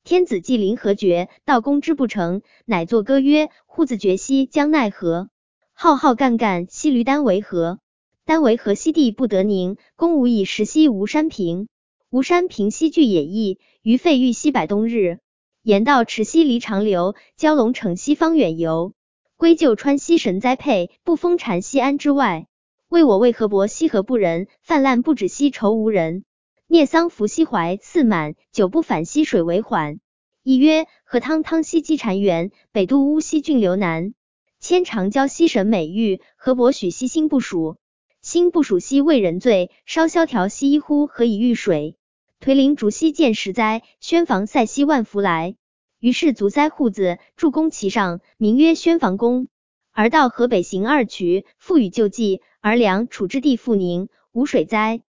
天子既临河绝，道攻之不成，乃作歌曰：户自绝兮将奈何？浩浩干干兮驴丹为河？丹为河兮地不得宁，公无以食兮吴山平。吴山平兮据野邑，于废玉兮百冬日。言道池兮离长流，蛟龙城兮方远游。归咎川兮神栽配，不封禅兮安之外。为我为河伯兮何不仁，泛滥不止兮愁无人。聂桑服兮怀次满，久不返兮水为缓。一曰：河汤汤兮积潺湲，北渡乌兮峻流难。牵长交兮神美玉，河伯许兮心不属。心不属兮为人罪，烧萧条兮一乎何以遇水？颓林竹兮见石哉，宣房塞兮万福来。于是卒栽户子，筑宫其上，名曰宣房宫。而到河北行2渠，复与旧迹，而梁楚之地复宁，无水灾。